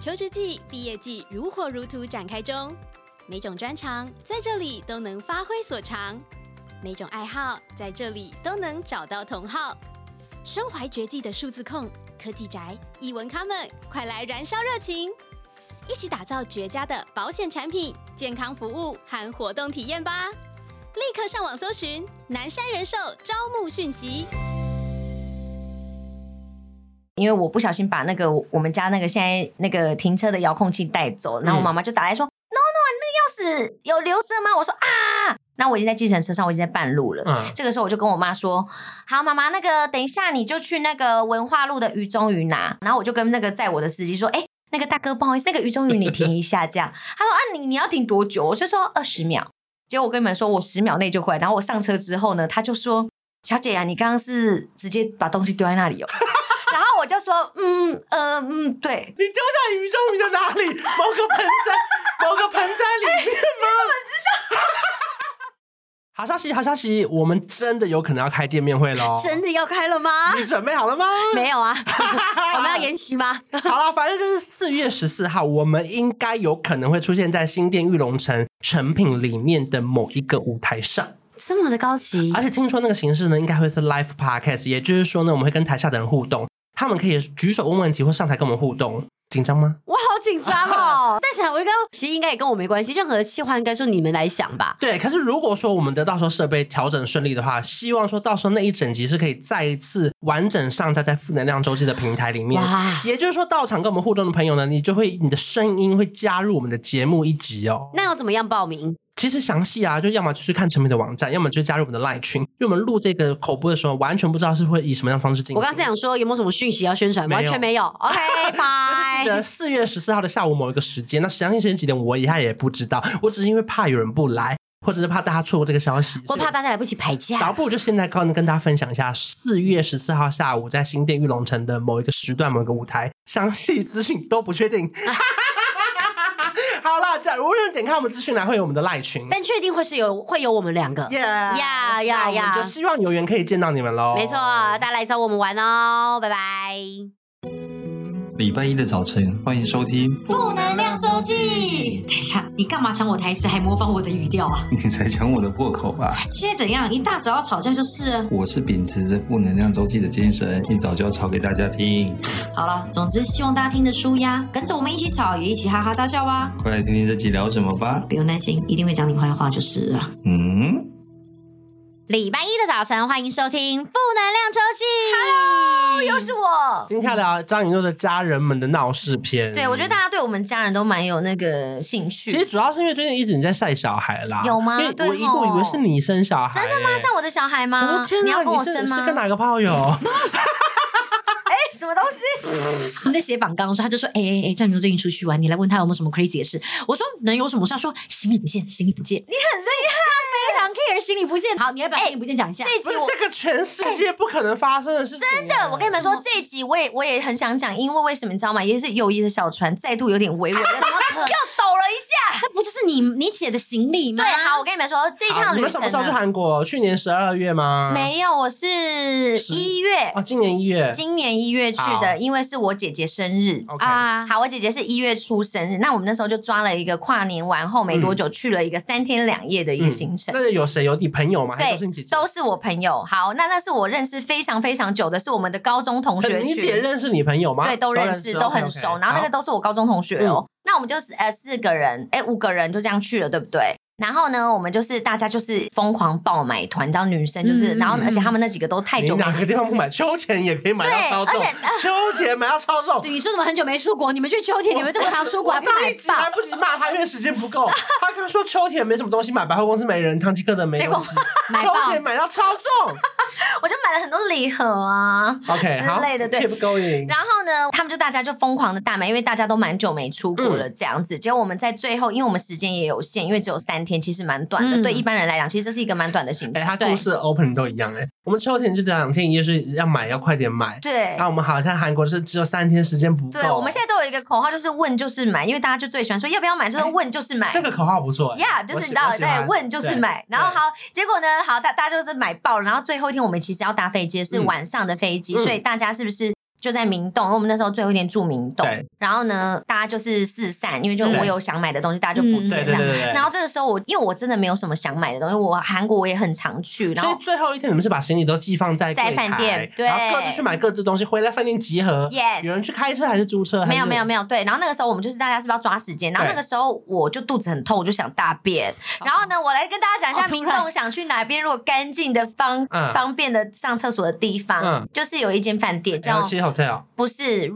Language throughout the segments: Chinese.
求职季、毕业季如火如荼展开中，每种专长在这里都能发挥所长，每种爱好在这里都能找到同好。身怀绝技的数字控、科技宅、艺文咖们，快来燃烧热情，一起打造绝佳的保险产品、健康服务和活动体验吧！立刻上网搜寻南山人寿招募讯息。 因为我不小心把那个我们家那个现在那个停车的遥控器带走，然后我妈妈就打来说：“No， 你那个钥匙有留着吗？”我说：“啊。”那我已经在计程车上，我已经在半路了。这个时候我就跟我妈说：“好，妈妈，那个等一下你就去那个文化路的鱼中鱼拿。”然后我就跟那个载我的司机说：“哎，那个大哥，不好意思，那个鱼中鱼你停一下。”这样，他说：“啊，你要停多久？”我就说：“20秒。”结果我跟你们说，我10秒内就回来。然后我上车之后呢，他就说：“小姐啊，你刚刚是直接把东西丢在那里哦。”然后我就说，对。 你丢下鱼中鱼的哪里？某个盆栽里面吗？我知道。好消息，我们真的有可能要开见面会咯。 真的要开了吗？ 你准备好了吗？ 没有啊。我们要延期吗？ 好了，反正就是4月14号，我们应该有可能会出现在新店玉龙城成品里面的某一个舞台上。 这么的高级， 而且听说那个形式呢，应该会是 live podcast， 也就是说呢，我们会跟台下的人互动，他们可以举手问问题或上台跟我们互动。紧张吗？ 我好紧张哦！但是我刚刚其实应该也跟我没关系，任何的企划应该说你们来想吧。 对，可是如果说我们的到时候设备调整顺利的话，希望说到时候那一整集是可以再一次完整上架在负能量周记的平台里面。也就是说，到场跟我们互动的朋友呢，你的声音会加入我们的节目一集哦。 那要怎么样报名？ 其实详细啊，就要么去看成品的网站，要么就加入我们的 LINE 群。因为我们录这个口播的时候，完全不知道是会以什么样的方式进行。 我刚才想说有没有什么讯息要宣传，完全没有。OK， 拜。 就是记得4月14号的下午某一个时间，那详细时间几点我一下也不知道，我只是因为怕有人不来，或者是怕大家错过这个消息， 或怕大家来不及排假。 然后不如就现在跟大家分享一下4月14号下午在新店玉龙城的某一个时段某一个舞台，详细资讯都不确定。好啦，假如无论点开我们资讯栏会有我们的赖群， 但确定会有我们2个。 呀，我们就希望有缘可以见到你们咯。 没错，大家来找我们玩哦，拜拜。 礼拜一的早晨，欢迎收听负能量周记。等一下，你干嘛抢我台词还模仿我的语调啊？ 你才抢我的破口吧？ 现在怎样？一大早要吵架就是了。 我是秉持着负能量周记的精神，一早就要吵给大家听。 好了，总之希望大家听得舒压，跟着我们一起吵，也一起哈哈大笑吧。 快来听听这集聊什么吧。 不用担心，一定会讲你坏话就是了。礼拜一的早晨，欢迎收听负能量周记。 Hello， 又是我。 今天聊张雨诺的家人们的闹事篇。 对，我觉得大家对我们家人都蛮有那个兴趣。 其实主要是因为最近一直你在晒小孩啦。 有吗？ 因为我一度以为是你生小孩。 真的吗？像我的小孩吗？你要跟我生吗？ 你是跟哪个炮友？ 什么东西？你在写榜纲的时候，他就说：“张雨诺最近出去玩，你来问他有没有什么 crazy 的事。”我说：“能有什么事？”他说：“行李不见，行李不见。”你很厉害，非常 care 行李不见。好，你来把行李不见讲一下。 这一集这个全世界不可能发生的事情。 真的，我跟你们说，这一集我也很想讲，因为为什么你知道吗？也是友谊的小船再度有点微微的，怎么可能又抖了一下？那不就是你姐的行李吗？对，好，我跟你们说，这一趟旅程，你们什么时候去韩国？去年12月吗？ 没有，我是1月。 哦，今年1月。 今年1月去的，因为是我姐姐生日啊。好，我姐姐是1月初生日，那我们那时候就抓了一个跨年完后没多久，去了一个3天2夜的一个行程。 那有谁？有你朋友吗？ 对，都是我朋友。好，那是我认识非常非常久的，是我们的高中同学。 你姐认识你朋友吗？ 对，都认识，都很熟。然后那个都是我高中同学哦。那我们就4个人，5个人就这样去了，对不对？然后呢，我们就是大家就是疯狂爆买团，你知道女生就是，然后而且他们那几个都太久没， 你哪个地方不买？秋田也可以买到超重，秋田买到超重。 你说怎么很久没出国？你们去秋田，你们这么常出国，还不买爆？ 来不及骂他，因为时间不够。他刚说秋田没什么东西买，百货公司没人，唐吉诃德没东西，秋田买到超重。 我就买了很多礼盒啊 ，OK 之类的，对。 keep going。 然后呢，他们就大家就疯狂的大买，因为大家都蛮久没出国了，这样子。结果我们在最后，因为我们时间也有限，因为只有3天，其实蛮短的。对一般人来讲，其实这是一个蛮短的行程。 他故事 open 都一样我们秋田就2天1夜是要买，要快点买。 对。 然后我们好像韩国是只有3天时间不够。 对，我们现在都有一个口号，就是问就是买，因为大家就最喜欢说要不要买，就是问就是买。 这个口号不错就是你知道，对，问就是买。然后好，结果呢，好大家就是买爆了。然后最后一天我们其实要搭飞机，是晚上的飞机，所以大家是不是就在明洞，因为我们那时候最后一天住明洞，然后呢，大家就是四散，因为就我有想买的东西，大家就不见这样。然后这个时候因为我真的没有什么想买的东西，我韩国我也很常去，然后所以最后一天你们是把行李都寄放在饭店，对， 然后各自去买各自东西，回来饭店集合。 Yes， 有人去开车还是租车？ 没有，对。然后那个时候我们就是大家是不是要抓时间？然后那个时候我就肚子很痛，我就想大便。然后呢，我来跟大家讲一下明洞想去哪边，如果干净的方便的上厕所的地方，就是有一间饭店叫 L7 Hotel， 不是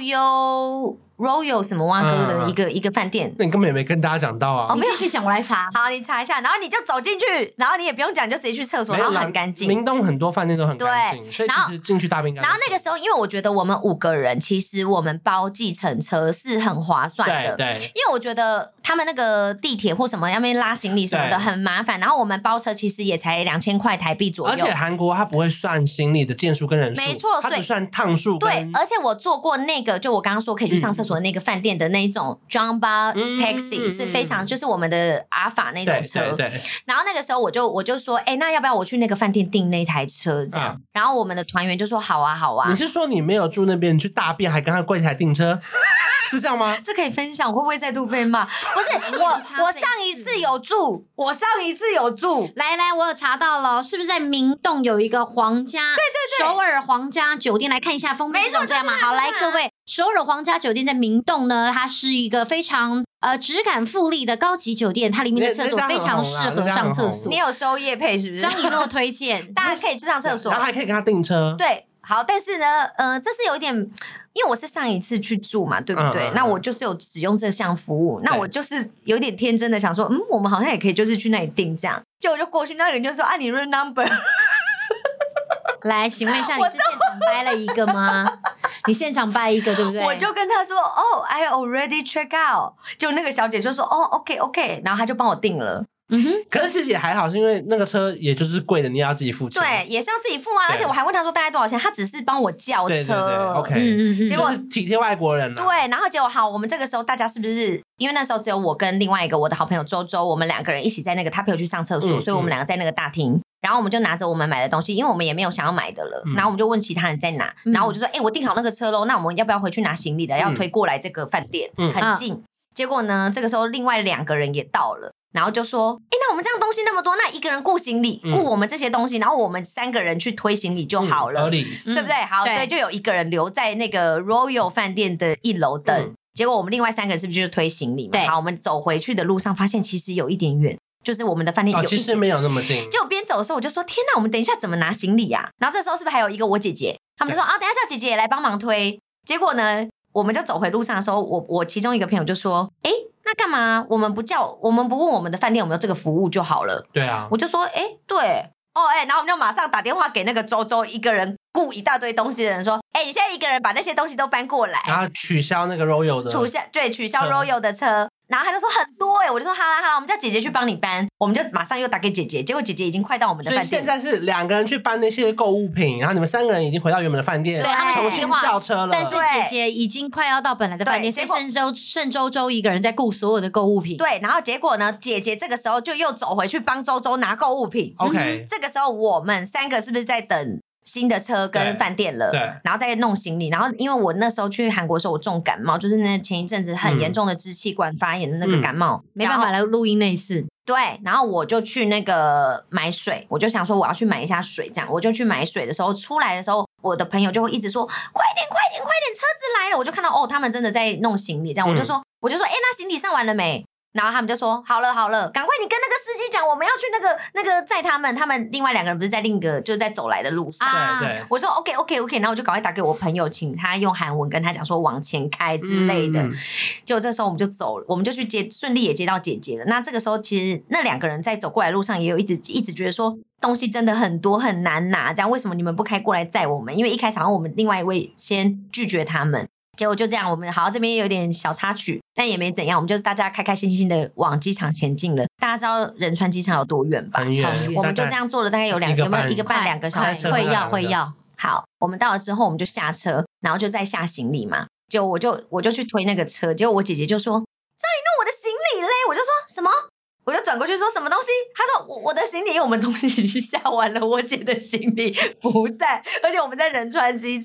Royal 什么蛙哥的一个饭店， 那你根本也没跟大家讲到啊！ 你继续讲，我来查。 好，你查一下，然后你就走进去，然后你也不用讲，你就直接去厕所，然后很干净。 明洞很多饭店都很干净，所以其实进去大便干净。 然后那个时候，因为我觉得我们5个人，其实我们包计程车是很划算的， 对， 因为我觉得他们那个地铁或什么要边拉行李什么的很麻烦，然后我们包车其实也才2000块台币左右。 而且韩国它不会算行李的件数跟人数， 没错， 它只算趟数。 对，而且我坐过那个，就我刚刚说可以去上厕所的那个饭店的那一种 Jumbo Taxi 是非常就是我们的阿法那种车。 对。 然后那个时候我就说，那要不要我去那个饭店订那台车这样？然后我们的团员就说好啊。 你是说你没有住那边，你去大便还跟他柜台订车？是这样吗？ 这可以分享，我会不会再度被骂？不是，我上一次有住，来， 我有查到了，是不是在明洞有一个皇家？对，首尔皇家酒店，来看一下封面是这样吗？好，来各位，首尔皇家酒店在明洞呢，它是一个非常质感富丽的高级酒店，它里面的厕所非常适合上厕所。 你有收业配是不是？ 张一诺推荐， 大家可以去上厕所， 然后还可以跟他订车。 对。好，但是呢，这是有一点，因为我是上一次去住嘛，对不对？那我就是有使用这项服务，那我就是有点天真的想说，我们好像也可以就是去那里订这样，结果我就过去，那个人就说你 room number。 来，请问一下，你是现场掰了一个吗？你现场掰一个，对不对？ 我就跟他说I already check out， 就那个小姐就说OK， 然后他就帮我订了。 可是其实也还好，是因为那个车也就是贵的，你也要自己付钱。 对，也是要自己付啊。而且我还问他说大概多少钱，他只是帮我叫车。 OK， 结果体贴外国人了。 对，然后结果好，我们这个时候大家是不是因为那时候只有我跟另外一个我的好朋友周周，我们2个人一起在那个他陪我去上厕所，所以我们2个在那个大厅。然后我们就拿着我们买的东西，因为我们也没有想要买的了。然后我们就问其他人在哪，然后我就说我订好那个车咯，那我们要不要回去拿行李的？要推过来这个饭店，很近。结果呢，这个时候另外2个人也到了。然后就说，那我们这样东西那么多，那一个人顾行李，顾我们这些东西，然后我们3个人去推行李就好了， 合理， 对不对？好，所以就有1个人留在那个 Royal 饭店的1楼等。结果我们另外3个人是不是就是推行李嘛？ 对， 好，我们走回去的路上发现其实有一点远，就是我们的饭店其实没有那么近。 结果边走的时候我就说，天哪，我们等一下怎么拿行李啊？然后这时候是不是还有一个我姐姐？他们就说等一下叫姐姐也来帮忙推。结果呢，我们就走回路上的时候，我其中一个朋友就说，那干嘛？我们不问我们的饭店有没有这个服务就好了。 对啊， 我就说，对，然后我们就马上打电话给那个周周一个人雇一大堆东西的人说，你现在一个人把那些东西都搬过来， 然后取消那个 Royal 的， 取消 Royal 的车。然后他就说很多我就说好啦，我们叫姐姐去帮你搬，我们就马上又打给姐姐，结果姐姐已经快到我们的饭店。 所以现在是2个人去搬那些购物品，然后你们3个人已经回到原本的饭店， 对，他们是计划叫车了， 但是姐姐已经快要到本来的饭店，所以剩周周一个人在顾所有的购物品。 对，然后结果呢，姐姐这个时候就又走回去帮周周拿购物品。 OK， 这个时候我们3个是不是在等新的车跟饭店了？ 对， 然后再弄行李。然后因为我那时候去韩国的时候我重感冒，就是那前一阵子很严重的支气管发炎的那个感冒， 没办法来录音那一次。 对，然后我就去那个买水，我就想说我要去买一下水，这样我就去买水的时候，出来的时候，我的朋友就会一直说快点，车子来了。我就看到他们真的在弄行李，这样我就说那行李上完了没？然后他们就说好了，赶快你跟那个司机讲，我们要去那个载他们另外2个人不是在另一个就是在走来的路上。 对， 我说 OK， 然后我就赶快打给我朋友，请他用韩文跟他讲说往前开之类的。结果这时候我们就走了，我们就去顺利也接到姐姐了。那这个时候其实那2个人在走过来的路上也有一直觉得说东西真的很多很难拿，这样为什么你们不开过来载我们？因为一开始好像我们另外一位先拒绝他们。结果就这样，我们好这边有点小插曲，但也没怎样，我们就大家开开心心的往机场前进了。大家知道仁川机场有多远吧？ 很远， 我们就这样坐了大概有1个半2个小时， 会要。 好，我们到了之后我们就下车，然后就再下行李嘛。就我就去推那个车，结果我姐姐就说张一诺我的行李嘞，我就说什么？我就转过去说什么东西？他说我的行李，因为我们东西已经下完了，我姐的行李不在，而且我们在仁川机场。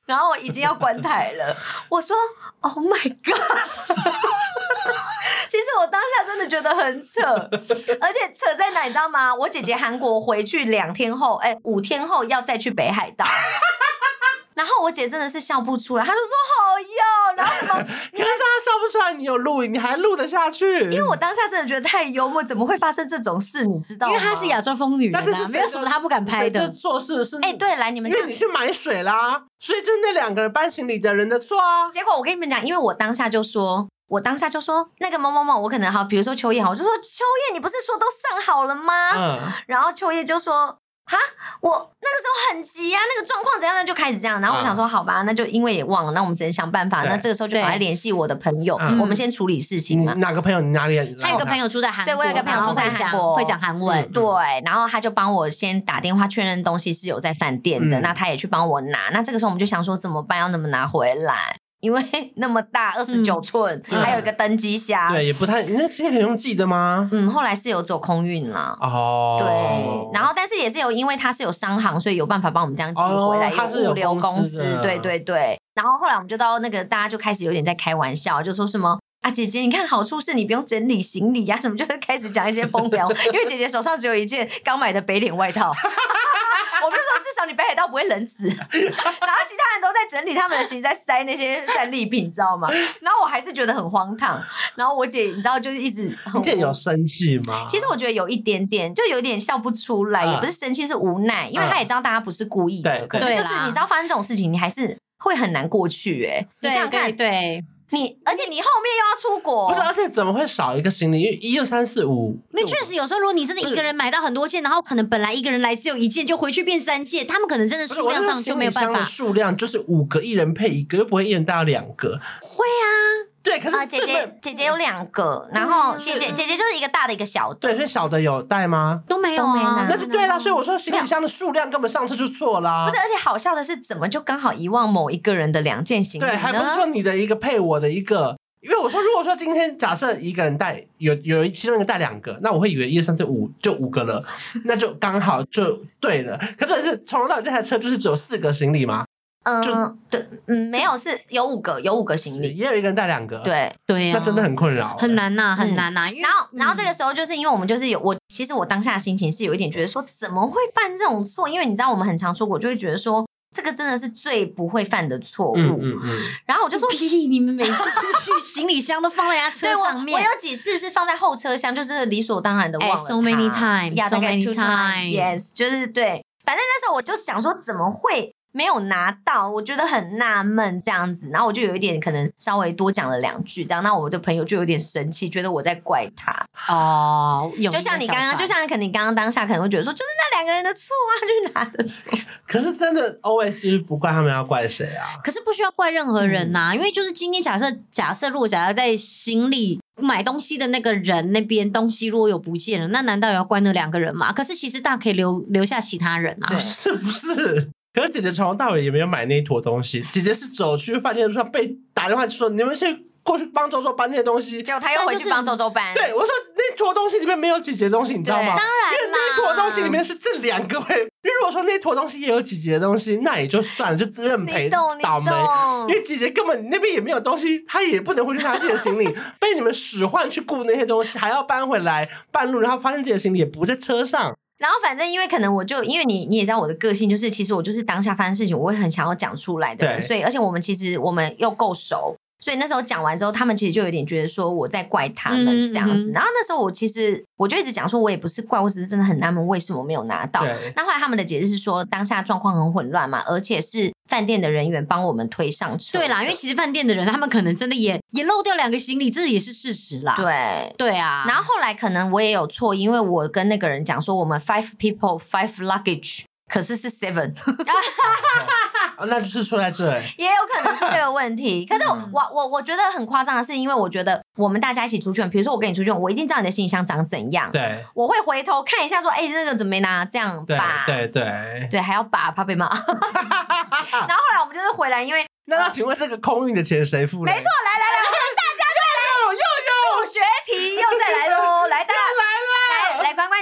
然后已经要关台了。我说 Oh my God 其实我当下真的觉得很扯，而且扯在哪你知道吗？我姐姐韩国回去2天后5天后要再去北海道然后我姐真的是笑不出来，她就说好哟，然后什么可是她笑不出来，你有录影，你还录得下去？ 因为我当下真的觉得太幽默，怎么会发生这种事？你知道吗？ 因为她是亚洲风女人啊，没有什么她不敢拍的。 做事是对，来你们因为你去买水啦，所以就是那2个人搬行李的人的错啊。 结果我跟你们讲，因为我当下就说那个某某某，我可能好，比如说秋叶好，我就说秋叶，你不是说都上好了吗？然后秋叶就说。哈，我那个时候很急啊，那个状况怎样呢？就开始这样，然后我想说，好吧，那就因为也忘了，那我们只能想办法。那这个时候就赶快联系我的朋友，我们先处理事情嘛。 哪个朋友？你哪里？ 他有个朋友住在韩国， 对，我有个朋友住在韩国， 会讲韩文。 对，然后他就帮我先打电话确认东西是有在饭店的，那他也去帮我拿。那这个时候我们就想说，怎么办？要怎么拿回来？因为那么大29寸，还有一个登机箱， 对，也不太，那今天可以用寄的吗？ 后来是有走空运啦。 对， 然后但是也是有，因为他是有商行，所以有办法帮我们这样寄回来，有物流公司，对。然后后来我们就到那个，大家就开始有点在开玩笑，就说什么啊，姐姐，你看好处是你不用整理行李啊，什么就是开始讲一些风凉，因为姐姐手上只有一件刚买的北脸外套。我们就说至少你北海道不会冷死，然后其他人都在整理他们的行李，在塞那些战利品，你知道吗？然后我还是觉得很荒唐。然后我姐你知道就是一直很， 你姐有生气吗？ 其实我觉得有一点点，就有点笑不出来，也不是生气，是无奈，因为她也知道大家不是故意的，可是就是你知道发生这种事情，你还是会很难过去你想想看， 对。 而且你后面又要出国， 不是，而且怎么会少一个行李？因为1、2、3、4、5， 那确实有时候，如果你真的一个人买到很多件，然后可能本来一个人来只有1件，就回去变3件，他们可能真的数量上就没有办法。 数量就是5个，1人配1个，又不会1人带到2个。 会啊。 对，可是姐姐有2个，然后姐姐就是一个大的一个小的。 对，所以小的有带吗？ 都没有啊， 那就对啦。所以我说行李箱的数量根本上次就错啦。 不是，而且好笑的是，怎么就刚好遗忘某一个人的2件行李呢？ 对，还不是说你的一个配我的一个。因为我说，如果说今天假设一个人带有其中一个带2个，那我会以为1、2、3、4、5就5个了，那就刚好就对了。可是从头到尾这台车就是只有4个行李吗？ 对，没有，是有5个行李， 也有一个人带2个， 对啊， 那真的很困扰， 很难呐，很难呐。 然后这个时候就是因为我们就是其实我当下的心情是有一点觉得说，怎么会犯这种错？因为你知道我们很常出国，就会觉得说。这个真的是最不会犯的错误。然后我就说， 屁！你们每次出去行李箱都放在人家车上面。 我有几次是放在后车厢，就是理所当然的忘了它。 So many times， 大概 2 times，yes， 就是对。反正那时候我就想说，怎么会没有拿到？我觉得很纳闷这样子。然后我就有一点可能稍微多讲了2句，这样，那我的朋友就有点生气，觉得我在怪他。就像你刚刚，就像可能你刚刚当下可能会觉得说，就是那2个人的错啊，就是拿的错。 可是真的 always 就是不怪他们，要怪谁啊？ 可是不需要怪任何人呐，因为就是今天假设如果在行李买东西的那个人那边东西如果有不见了，那难道也要怪那2个人吗？可是其实大家可以留下其他人啊， 是不是？可是姐姐从头到尾也没有买那一坨东西，姐姐是走去饭店的路上被打电话说你们先过去帮周周搬那些东西， 结果他又回去帮周周搬。 对，我说那坨东西里面没有姐姐的东西，你知道吗？ 当然啦， 因为那坨东西里面是这2个因为如果说那坨东西也有姐姐的东西，那也就算了，就认赔倒霉。因为姐姐根本那边也没有东西，她也不能回去拿自己的行李，被你们使唤去顾那些东西，还要搬回来半路，然后发现自己的行李也不在车上。 然后反正因为可能因为你也知道我的个性，就是其实我就是当下发生事情我会很想要讲出来的人，所以而且我们又够熟，所以那时候讲完之后，他们其实就有点觉得说我在怪他们这样子。然后那时候我就一直讲说，我也不是怪，我只是真的很纳闷为什么没有拿到。那后来他们的解释是说，当下状况很混乱嘛，而且是饭店的人员帮我们推上车。 对啦，因为其实饭店的人他们可能真的也漏掉2个行李，这也是事实啦。对啊。 然后后来可能我也有错，因为我跟那个人讲说我们5 people 5 luggage。可是 7， 那就是出在这也有可能是这个问题。可是我觉得很夸张的是，因为我觉得我们大家一起出去，比如说我跟你出去，我一定知道你的行李箱长怎样。 对， 我会回头看一下说，那个怎么没拿？这样吧。 对， 还要把怕被骂。然后后来我们就是回来，因为那请问这个空运的钱谁付？ 没错，来，我跟大家又数学题又再来喽，来大家来关关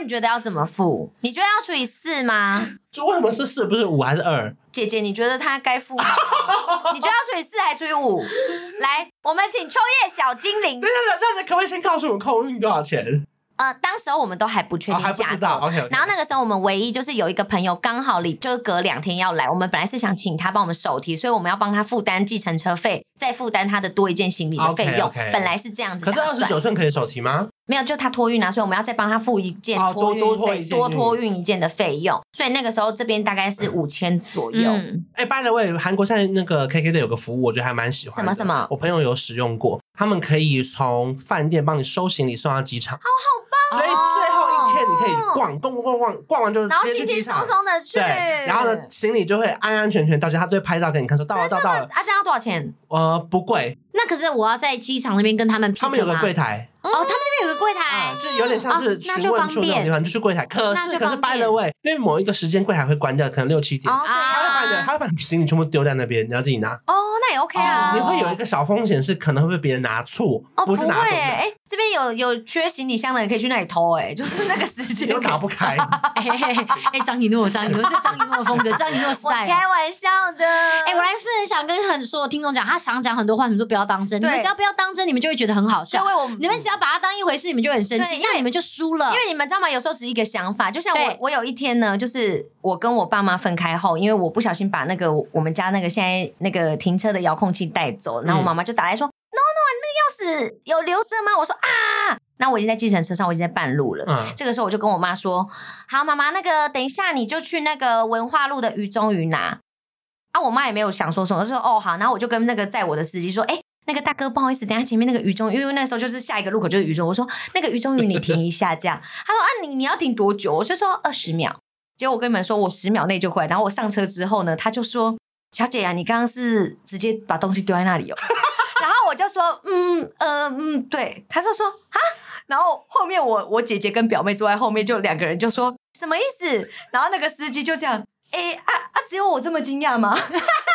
你觉得要怎么付？你觉得要除以4吗？ 就为什么是4不是5还是2？ 姐姐，你觉得他该付吗？你觉得要除以4还除以5？来，我们请秋叶小精灵。 那可不可以先告诉我们空运多少钱？ 当时候我们都还不确定价格， 还不知道。OK。 然后那个时候我们唯一就是有一个朋友刚好就隔2天要来，我们本来是想请他帮我们手提，所以我们要帮他负担计程车费，再负担他的多一件行李的费用。本来是这样子。 可是29寸可以手提吗？ 没有，就他托运啊，所以我们要再帮他付一件托运费，多托运一件的费用。所以那个时候这边大概是5000左右。 by the way， 韩国现在那个 KK 的有个服务，我觉得还蛮喜欢的。 什么？ 我朋友有使用过，他们可以从饭店帮你收行李送到机场。 好棒！ 所以最后一天你可以逛完就直接去机场， 然后轻轻松松的去。 对，然后呢，行李就会安安全全到家，他都会拍照给你看，说到了。 啊，这样要多少钱？ 不贵。 那可是我要在机场那边跟他们 pick 吗？ 他们有个柜台。 他们那边有个柜台， 就有点像是询问处那种地方，就去柜台。可是 by the way， 因为某一个时间柜台会关掉，可能6、7点，他会把你行李全部丢在那边，你要自己拿。 那也 OK 啊。 你会有一个小风险是可能会被别人拿错，不是拿走的。 这边有缺行李箱的人可以去那里偷，就是那个时间又打不开。 张一诺是张一诺的风格，张一诺 style。 我开玩笑的。 我来是很想跟所有听众讲，他想讲很多话，你们都不要当真。你们只要不要当真，你们就会觉得很好笑。你们只要把它当一回事，你们就很生气，那你们就输了。 因为你们知道吗？有时候只是一个想法，就像我有一天呢，就是我跟我爸妈分开后，因为我不小心把那个我们家那个现在那个停车的遥控器带走，然后我妈妈就打来说：“No， 那个钥匙有留着吗？”我说：“啊。”那我已经在计程车上，我已经在半路了。这个时候我就跟我妈说：“好，妈妈，那个等一下你就去那个文化路的鱼中鱼拿。”我妈也没有想说什么，我就说：“好。”然后我就跟那个载我的司机说：“那个大哥，不好意思，等一下前面那个鱼中，因为那时候就是下一个路口就是鱼中，我说那个鱼中鱼你停一下这样。”他说：“你要停多久？”我就说20秒。结果我跟你们说，我10秒内就回来。然后我上车之后呢，他就说：“小姐啊，你刚刚是直接把东西丢在那里哦。”然后我就说：“对。”他就说：“啊。”然后后面我姐姐跟表妹坐在后面，就2个人就说：“什么意思？”然后那个司机就这样：“只有我这么惊讶吗？”他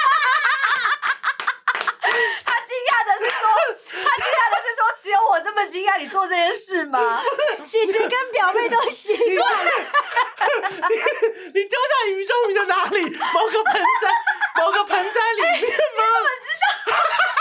惊讶的是说，只有我这么惊讶，你做这件事吗？姐姐跟表妹都习惯了。 你丢下鱼中鱼的哪里？某个盆栽里面吗？ 你怎么知道？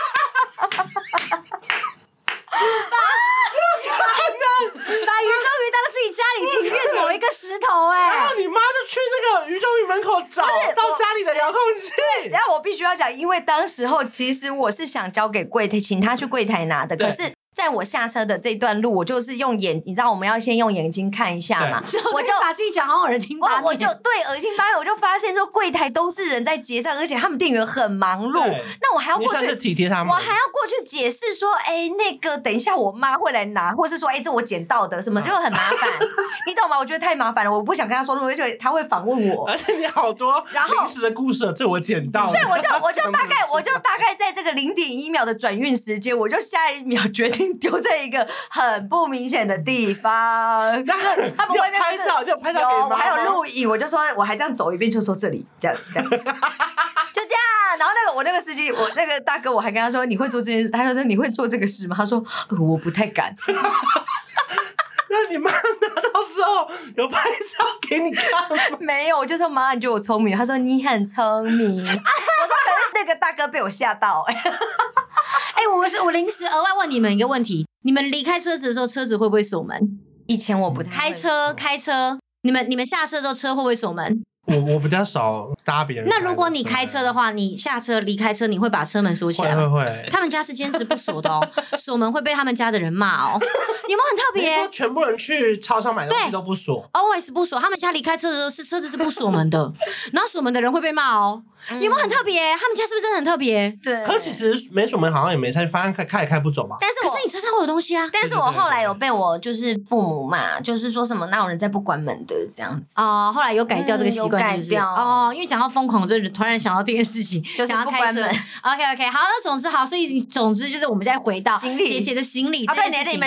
把鱼中鱼当自己家里庭院某一个石头然后你妈就去那个鱼中鱼门口找到家里的遥控器。 然后我必须要讲，因为当时候其实我是想交给柜台，请他去柜台拿的，可是在我下车的这段路，我就是用你知道我们要先用眼睛看一下嘛， 我就把自己讲好耳听八面， 我就对耳听八面，我就发现说柜台都是人在结账，而且他们店员很忙碌，那我还要过去， 你算是体贴他们， 我还要过去解释说，那个等一下我妈会来拿，或是说，这我捡到的什么，就很麻烦，你懂吗？我觉得太麻烦了，我不想跟他说那么多，而且他会访问我， 而且你好多临时的故事，这我捡到的， 对，我就大概在这个0.1秒的转运时间，我就下一秒决定丢在一个很不明显的地方。他们外面拍照，就拍照给我还有录影，我就说我还这样走一遍，就说这里这样，就这样。然后我那个司机，我那个大哥，我还跟他说你会做这件事，他说你会做这个事吗？他说我不太敢。 那你妈拿到时候有拍照给你看吗？ 没有，我就说妈，你觉得我聪明？他说你很聪明。我说可是那个大哥被我吓到。 我临时额外问你们一个问题：你们离开车子的时候，车子会不会锁门？ 以前我不太开车，你们下车之后车会不会锁门？ 我比较少搭别人。 那如果你开车的话，你下车离开车，你会把车门锁起来吗？ 会。 他们家是坚持不锁的哦，锁门会被他们家的人骂哦。有没有很特别？ 你说全部人去超商买东西都不锁 ，always 不锁。他们家离开车的时候车子是不锁门的，然后锁门的人会被骂哦。有没有很特别？他们家是不是真的很特别？ 对。 可其实没锁门好像也没差，反正开也开不走嘛。 可是你车上会有东西啊。 但是我后来有被我就是父母骂，就是说什么哪有人在不关门的这样子。 后来有改掉这个习惯，是不是？因为讲到疯狂，我就突然想到这件事情， 就是不关门。 OK， 好，那总之好，所以总之就是我们再回到姐姐的行李这件事情。 对，你们觉得是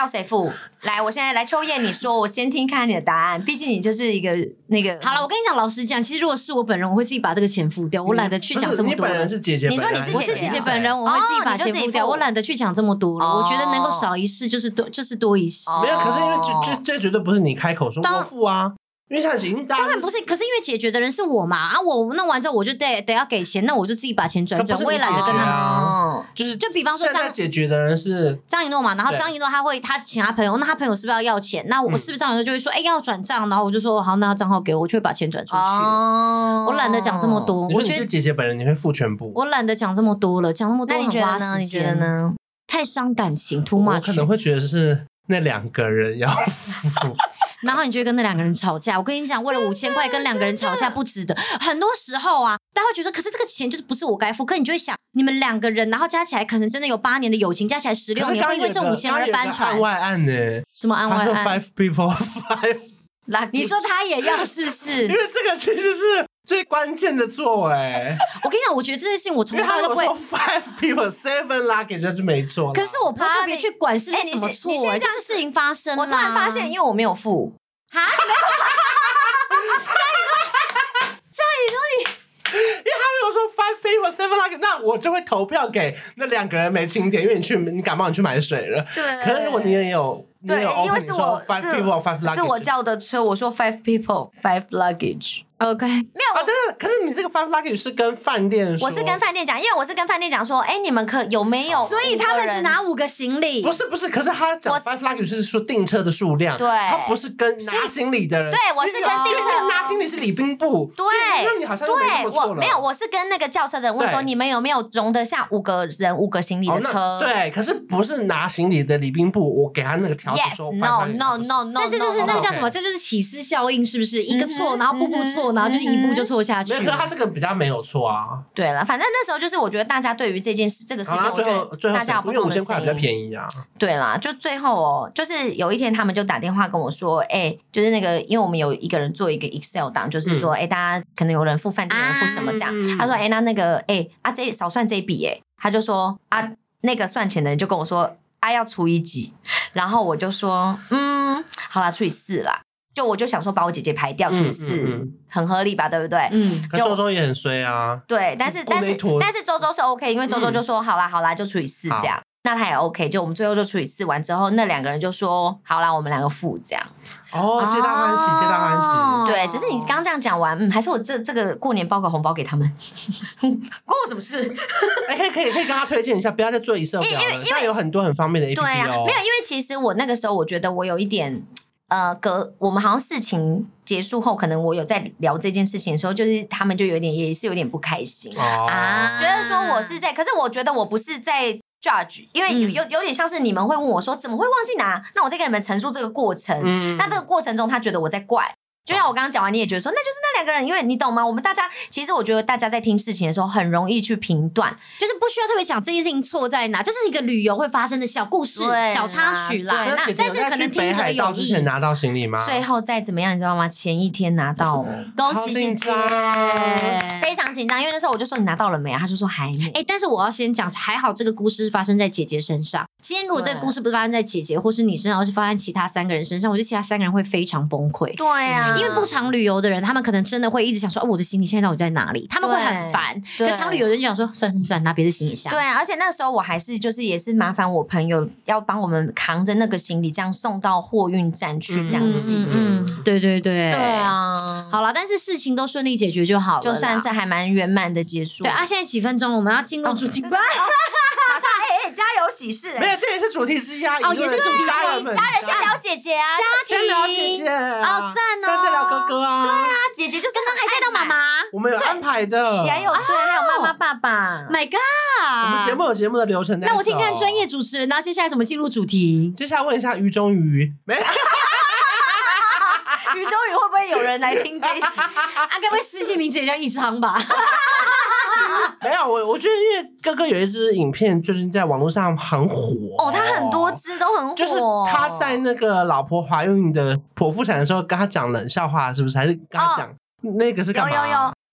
要谁付？来，我现在来，秋叶，你说，我先听看你的答案。毕竟你就是一个那个。 好了，我跟你讲，老实讲，其实如果是我本人，我会自己把这个钱付掉，我懒得去讲这么多。 你本人是姐姐本人， 你说你是我是姐姐本人，我会自己把钱付掉，我懒得去讲这么多了。我觉得能够少一事就是多一事。 没有，可是因为这绝对不是你开口说我付啊。因为像已经当然不是，可是因为解决的人是我嘛啊，我弄完之后我就得要给钱，那我就自己把钱转，我也懒得跟他。就比方说现在解决的人是张一诺嘛，然后张一诺他请他朋友，那他朋友是不是要钱？那我是不是张一诺就会说，要转账，然后我就说好，那他账号给我，我就会把钱转出去。我懒得讲这么多， 我觉得姐姐本人你会付全部。 我懒得讲这么多了，讲那么多很花时间。 你觉得呢？ 太伤感情 ，too much。 我可能会觉得是那2个人要付。 然后你就会跟那2个人吵架。我跟你讲，为了5000块跟2个人吵架不值得。很多时候啊，大家会觉得，可是这个钱就是不是我该付。可你就会想，你们2个人，然后加起来可能真的有8年的友情，加起来16年，会因为这5000而翻船。 案外案呢？ 什么案外案？ 他说 5 people 5。 你说他也要是不是？ 因为这个其实是最关键的错我跟你讲，我觉得这件事情我从头到尾都不会。 5 people 7 luggage 就是没错。 可是我不会特别去管是不是什么错就是事情发生了。 我突然发现，因为我没有付。 哈？ 因为他如果说5 people 7 luggage， 那我就会投票给那2个人没清点，因为你感冒你去买水了。 对。 可是如果你也有。 对，因为是我 5 people 5 luggage， 是我叫的车，我说5 people 5 luggage。OK， 没有啊，对，可是你这个5 luggage 是跟饭店说， 我是跟饭店讲，因为我是跟饭店讲说，你们有没有？ 所以他们只拿5个行李。 不是，可是他讲5 luggage 是说订车的数量， 对， 他不是跟拿行李的人。 对，我是跟订车拿行李是礼宾部。 对， 那你好像没那么错了。 没有，我是跟那个轿车的人问说，你们有没有容得下5个人5个行李的车？ 对，可是不是拿行李的礼宾部，我给他那个条子说 no， 那这就是那个叫什么？这就是起司效应，是不是？一个错，然后步步错，然后就是一步就错下去。 可是他这个比较没有错啊。 对了，反正那时候就是我觉得大家对于这件事这个事情，我觉得大家有不同的 5000块比较便宜啊。 对啦，就最后就是有一天他们就打电话跟我说，就是那个因为我们有一个人做一个 Excel 档，就是说大家可能有人付饭店，有人付什么这样。他说那个这少算这一笔他就说那个算钱的人就跟我说要除以几，然后我就说好啦，除以4啦。我就想说把我姐姐排掉，除以4，很合理吧，对不对？ 可周周也很衰啊。 对，但是周周是 OK， 因为周周就说好啦，就除以4这样。那他也 OK， 就我们最后就除以4完之后，那2个人就说好啦，我们2个付这样。 皆大欢喜，皆大欢喜。 对，只是你刚刚这样讲完，还是我这个过年包个红包给他们，关我什么事？ 可以跟他推荐一下，不要再做Excel表了，因为有很多很方便的 APP 对啊，没有，因为其实我那个时候我觉得我有一点我们好像事情结束后，可能我有在聊这件事情的时候，就是他们就也是有点不开心觉得说我是在，可是我觉得我不是在。judge， 因为有点像是你们会问我说怎么会忘记拿，那我再给你们陈述这个过程。那这个过程中他觉得我在怪，就像我刚刚讲完，你也觉得说那就是那2个人，因为你懂吗？我们大家其实我觉得大家在听事情的时候很容易去评断， 就是不需要特别讲这件事情错在哪，就是一个旅游会发生的小故事、小插曲啦。但是可能听者有意。 拿到行李吗？ 最后再怎么样，你知道吗？前一天拿到恭喜姐姐， 非常紧张，因为那时候我就说你拿到了没啊？他就说还没。 但是我要先讲，还好这个故事是发生在姐姐身上。今天如果这个故事不是发生在姐姐或是你身上，而是发生在其他3个人身上，我觉得其他3个人会非常崩溃。 对啊， 因为不常旅游的人，他们可能真的会一直想说，我的行李现在到底在哪里？他们会很烦。可常旅游的人就想说，算，拿别的行李箱。 对啊，而且那时候我还是也是麻烦我朋友要帮我们扛着那个行李，这样送到货运站去这样子。 对啊， 好了，但是事情都顺利解决就好了， 就算是还蛮圆满的结束。 对啊，现在几分钟，我们要进入主题吧。 马上家有喜事没有，这也是主题之一也是主题之一。家人先聊姐姐啊， 家庭先聊姐姐赞现在聊哥哥啊。 对啊，姐姐就是刚刚还带到妈妈， 我们有安排的， 还有妈妈爸爸。 My God， 我们节目有节目的流程。 那我听看专业主持人，那接下来怎么进入主题？ 接下来问一下于中瑜，没。 于中宇会不会有人来听这一集？ 该不会私信名字也叫一昌吧？ 没有，我觉得因为哥哥有一支影片最近在网络上很火他很多支都很火， 就是他在那个老婆怀孕的剖腹产的时候跟他讲冷笑话，是不是？还是跟他讲那个是干嘛？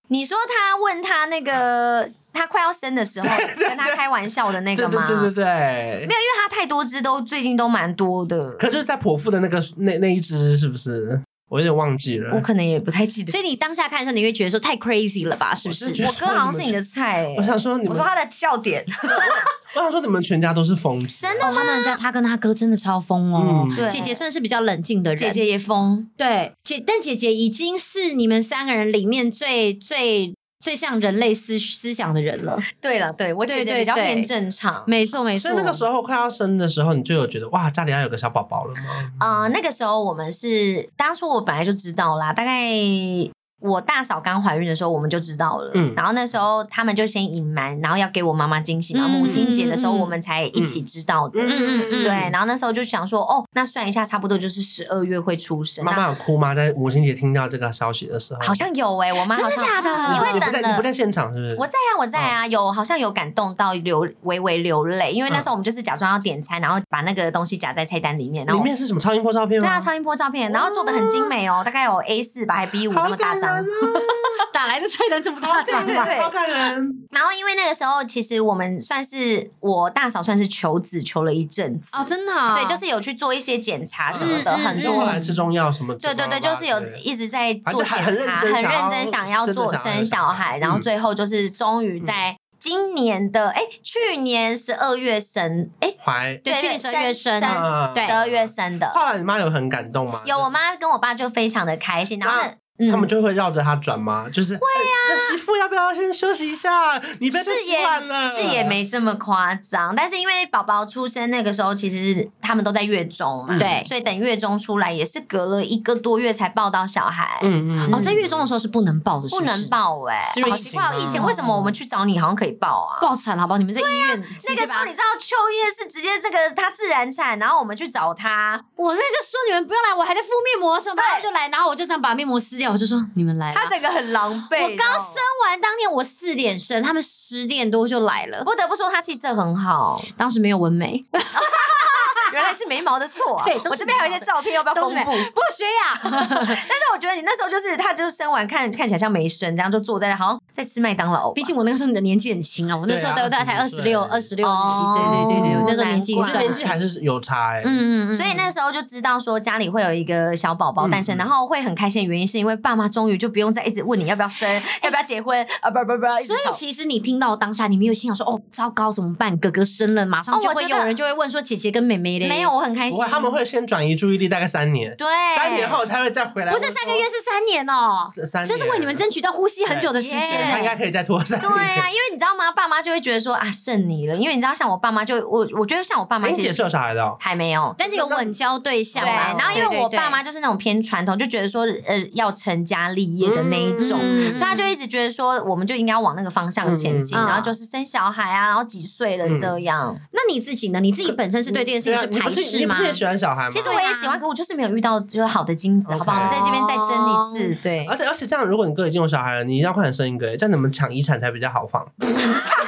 你说他问他那个他快要生的时候跟他开玩笑的那个吗？ 对， 没有，因为他太多只最近都蛮多的。 可就是在剖腹的那一只是不是？我有点忘记了， 我可能也不太记得。 所以你当下看的时候，你会觉得说太 crazy 了吧？是不是？ 我哥好像是你的菜欸。 我想说我说他的笑点， 我想说你们全家都是疯子， 真的吗？ 他们家他跟他哥真的超疯哦。 对， 姐姐算是比较冷静的人， 姐姐也疯。 对，但姐姐已经是你们3个人里面最像人类思想的人了。 对了，对我姐姐比较偏正常， 没错。 所以那个时候快要生的时候，你就有觉得哇，家里要有个小宝宝了吗？ 那个时候我们是当初我本来就知道啦，大概我大嫂刚怀孕的时候我们就知道了，然后那时候他们就先隐瞒，然后要给我妈妈惊喜，然后母亲节的时候我们才一起知道的，对，然后那时候就想说，哦，那算一下，差不多就是12月会出生。 妈妈有哭吗？在母亲节听到这个消息的时候， 好像有我妈好像真的假的？ 因为你不在现场是不是？ 我在啊，好像有感动到微微流泪，因为那时候我们就是假装要点餐，然后把那个东西夹在菜单里面，然后里面是什么超音波照片吗？ 对啊，超音波照片，然后做的很精美哦，大概有 A4 吧，还 B5 那么大张。 打来的菜单这么大张， 对， 好感人。 然后因为那个时候，其实我们算是我大嫂算是求子求了一阵子哦，真的， 对，就是有去做一些检查什么的，很多后来吃中药什么， 对，就是有一直在做检查，很认真想要做生小孩，然后最后就是终于在今年的去年12月生， 对，去年12月生， 对，12月生的。 后来你妈有很感动吗？ 有，我妈跟我爸就非常的开心，然后他们就会绕着他转吗？就是会啊，这媳妇要不要先休息一下？你被洗碗了， 是也没这么夸张，但是因为宝宝出生那个时候，其实他们都在月中嘛， 对， 所以等月中出来也是隔了1个多月才抱到小孩。 在月中的时候是不能抱的， 不能抱好奇怪，以前为什么我们去找你好像可以抱啊？ 抱惨了，好不好？你们在医院那个时候你知道秋叶是直接这个他自然产，然后我们去找他， 我那就说你们不用来，我还在敷面膜的时候，然后就来，然后我就这样把面膜撕掉。我就说你们来了， 他整个很狼狈。 我刚生完当天我4点生，他们10点多就来了。 不得不说他气色很好， 当时没有纹眉。 原来是眉毛的错啊！ 对， 我这边还有一些照片，要不要公布？ 不需要。 但是我觉得你那时候就是他，就是生完看起来像没生，这样就坐在那，好像在吃麦当劳。 毕竟我那个时候你的年纪很轻啊，我那时候大概才26、27，对，我那时候年纪还是有差所以那时候就知道说家里会有一个小宝宝诞生，然后会很开心的原因是因为爸妈终于就不用再一直问你要不要生，要不要结婚不。 所以其实你听到当下，你没有心想说哦糟糕怎么办？哥哥生了，马上就会有人就会问说姐姐跟妹妹。 没有，我很开心。 他们会先转移注意力，大概3年。 对 ，3年后才会再回来。 不是3个月，是3年哦。 3年， 这是为你们争取到呼吸很久的时间。 他应该可以再拖3年。 对啊，因为你知道吗？爸妈就会觉得说啊，剩你了。因为你知道，像我爸妈就我觉得像我爸妈， 你姐是有小孩的哦？ 还没有， 但是有稳交对象。 对，然后因为我爸妈就是那种偏传统，就觉得说要成家立业的那一种，所以他就一直觉得说，我们就应该要往那个方向前进，然后就是生小孩啊，然后几岁了这样。 那你自己呢？你自己本身是对这件事情是排斥吗？ 你不是也喜欢小孩吗？ 其实我也喜欢，可我就是没有遇到就是好的精子，好不好？我在这边再争一次，对。 而且这样，如果你哥已经有小孩了，你一定要快点生一个，这样你们抢遗产才比较好放。因为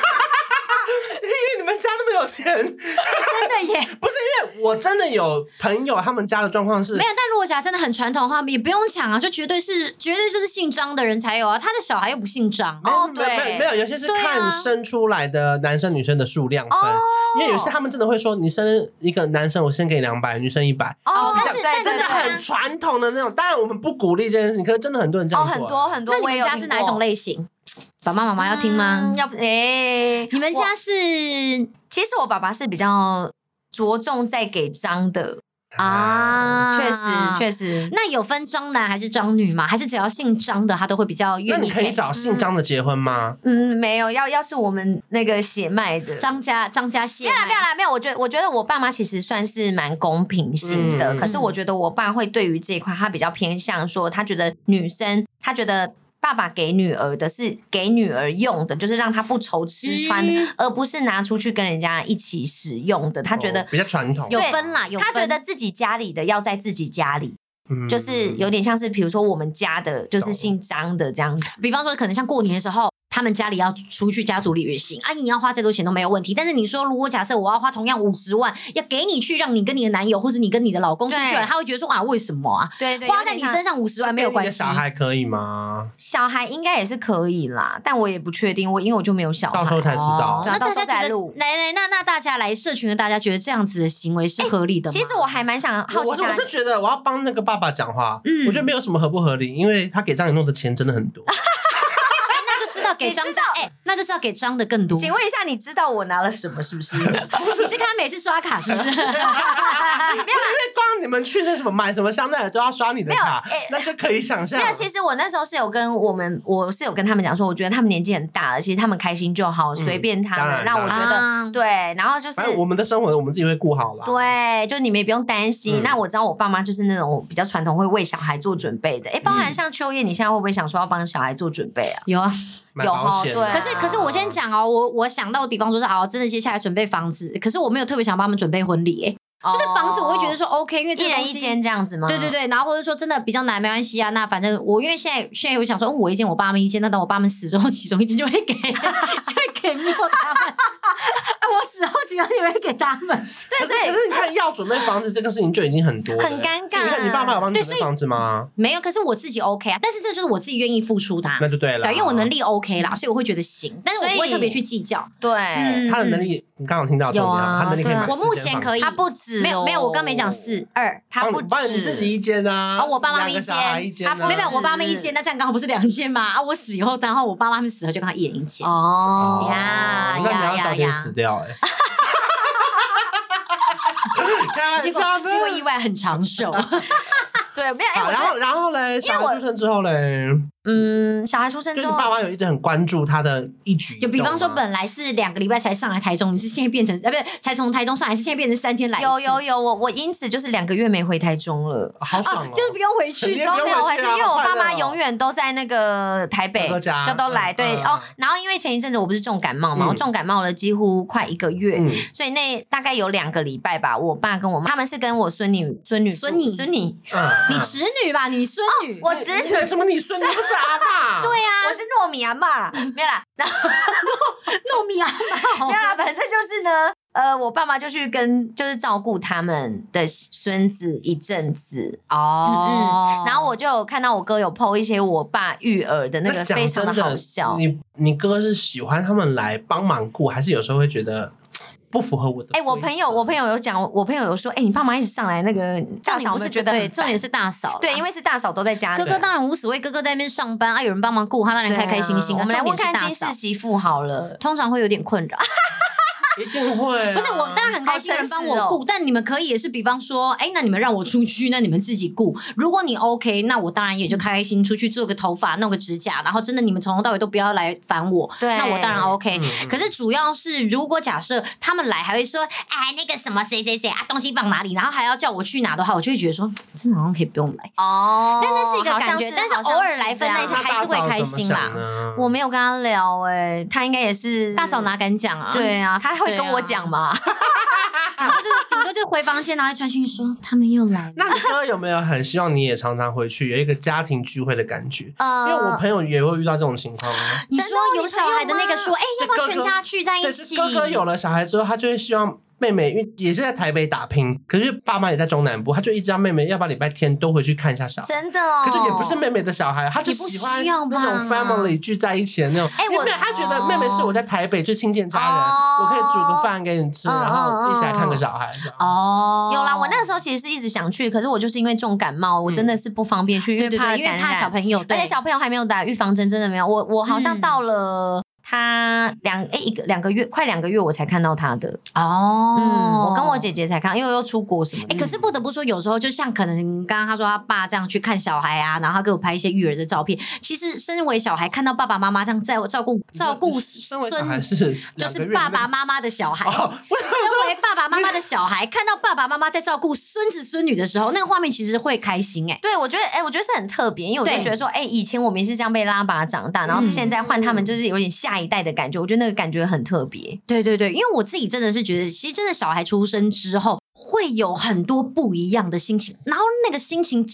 你们家那么有钱，真的耶！ 不是因为我真的有朋友，他们家的状况是没有，但如果假真的很传统的话，也不用抢啊，就绝对就是姓张的人才有啊，他的小孩又不姓张。 对，没有，有些是看生出来的男生女生的数量分，因为有些他们真的会说，你生一个男生，我先给200，女生100。 但是真的很传统的那种，当然我们不鼓励这件事情，可是真的很多人这样做。 很多。 那你们家是哪一种类型？爸爸妈妈要听吗？ 要不你们家是？ 其实我爸爸是比较着重在给张的啊， 确实。 那有分张男还是张女吗？还是只要姓张的他都会比较愿意？ 那你可以找姓张的结婚吗？ 没有，要是我们那个血脉的张家血脉。 没有。我觉得我爸妈其实算是蛮公平性的，可是我觉得我爸会对于这一块他比较偏向说，他觉得女生，他觉得爸爸给女儿的是给女儿用的，就是让她不愁吃穿，而不是拿出去跟人家一起使用的。他觉得比较传统， 有分啦，有分。 他觉得自己家里的要在自己家里。就是有点像是比如说我们家的就是姓张的这样子， 比方说可能像过年的时候他们家里要出去家族旅行，阿姨你要花再多钱都没有问题。但是你说，如果假设我要花同样50万，要给你去让你跟你的男友或者你跟你的老公出去玩，他会觉得说啊，为什么啊？ 对， 花在你身上50万没有关系。 小孩可以吗？ 小孩应该也是可以啦，但我也不确定，因为我就没有小孩， 到时候才知道。 那大家觉得，那大家来社群的大家觉得这样子的行为是合理的吗？ 其实我还蛮想好奇， 我是觉得我要帮那个爸爸讲话，我觉得没有什么合不合理，因为他给张颖弄的钱真的很多。 给张那就知道给张的更多。 请问一下，你知道我拿了什么是不是？你是看他每次刷卡是不是？没有，因为光你们去那什么买什么香奈儿都要刷你的卡，那就可以想象。 没有，其实我那时候是有跟我是有跟他们讲说，我觉得他们年纪很大了，其实他们开心就好，随便他们。那我觉得对，然后就是我们的生活我们自己会顾好啦。 对，就你们也不用担心。那我知道我爸妈就是那种比较传统，会为小孩做准备的。包含像秋叶，你现在会不会想说要帮小孩做准备啊？ 有啊。 有对， 可是我先讲哦，我想到的比方说是真的接下来准备房子，可是我没有特别想帮他们准备婚礼就是房子我会觉得说 OK， 因为这个一人一间这样子吗？ 对，然后或者说真的比较难没关系啊，那反正我因为现在我想说，我一间我爸们一间，那等我爸们死之后，其中一间就会给没有他们。我死后其中也会给他们。 对，所以可是你看要准备房子这个事情就已经很多了， 很尴尬。 你看你爸妈有帮你准备房子吗？ 没有，可是我自己 OK 啊，但是这就是我自己愿意付出的， 那就对了。 对，因为我能力 OK 啦，所以我会觉得行，但是我不会特别去计较。 对， 他的能力你刚刚听到重点，他能力可以买。 我目前可以， 他不止没有，我刚没讲4、2， 他不止。 帮你自己一间啊， 我爸妈一间，没有，我爸妈一间，那这样刚好不是2间嘛？我死以后，然后我爸妈们死后就跟他一人一间。 哦呀，那你要早点死掉结果意外很长寿。 对，没有。 然后嘞，小孩出生之后嘞， 小孩出生之后， 就你爸妈有一直很关注他的一举一动。 就比方说，本来是2个礼拜才上来台中，你是现在变成不是才从台中上来，是现在变成3天来一次。 有，我因此就是2个月没回台中了， 好爽哦， 就是不用回去， 都没有回去，因为我爸妈永远都在那个台北，就都来。对然后因为前一阵子我不是重感冒嘛，我重感冒了几乎快1个月，所以那大概有2个礼拜吧，我爸跟我妈他们是跟我孙女， 你侄女吧，你孙女， 我侄女什么？你孙女不是阿嬷？ 对啊， 我是糯米阿嬷，没有啦， 糯米阿嬷， 没有啦，反正就是呢，我爸妈就去就是照顾他们的孙子一阵子然后我就有看到我哥有 po 一些我爸育儿的那个，非常的好笑。 你哥是喜欢他们来帮忙顾，还是有时候会觉得不符合我的？ 我朋友有讲，我朋友有说，你爸妈一直上来那个大嫂， 不是觉得对，重点是大嫂， 对，因为是大嫂都在家里， 哥哥当然无所谓，哥哥在那边上班有人帮忙顾他，当然开开心心。 我们来问看金氏媳妇好了， 通常会有点困扰。 一定会， 不是我当然很开心有人帮我顾，但你们可以也是，比方说，那你们让我出去，那你们自己顾。如果你 OK， 那我当然也就开心出去做个头发，弄个指甲，然后真的你们从头到尾都不要来烦我，那我当然 OK。可是主要是，如果假设他们来还会说，那个什么谁谁谁啊，东西放哪里，然后还要叫我去拿的话，我就会觉得说，真的好像可以不用来但那是一个感觉，但是偶尔来分那些还是会开心啦。 我没有跟他聊他应该也是大嫂哪敢讲啊？ 对啊，他会跟我讲嘛。 顶多就回房间，然后传讯说他们又来了。 那你哥有没有很希望你也常常回去，有一个家庭聚会的感觉？因为我朋友也会遇到这种情况你说有小孩的那个说，要不要全家聚在一起？ 哥哥有了小孩之后，他就会希望妹妹，因为也是在台北打拼，可是爸妈也在中南部，他就一直让妹妹要不要礼拜天都回去看一下小孩。 真的可是也不是妹妹的小孩，他就喜欢那种 family 聚在一起的那种。因为他觉得妹妹是我在台北最亲近家人，我可以煮个饭给你吃，然后一起来看个小孩这样。 有啦，我那个时候其实是一直想去，可是我就是因为重感冒，我真的是不方便去，因为怕小朋友，而且小朋友还没有打预防针，真的没有。我好像到了。他2个月，快2个月我才看到他的我跟我姐姐才看，因为又出国什么的。 可是不得不说，有时候就像可能刚刚他说他爸这样去看小孩啊，然后他给我拍一些育儿的照片。其实身为小孩，看到爸爸妈妈这样在照顾身为小孩就是爸爸妈妈的小孩。身为爸爸妈妈的小孩，看到爸爸妈妈在照顾孙子孙女的时候，那个画面其实会开心对，我觉得是很特别，因为我就觉得说，以前我们也是这样被拉拔长大，然后现在换他们就是有点下一代的感觉，我觉得那个感觉很特别。 对，因为我自己真的是觉得，其实真的小孩出生之后会有很多不一样的心情，然后那个心情真的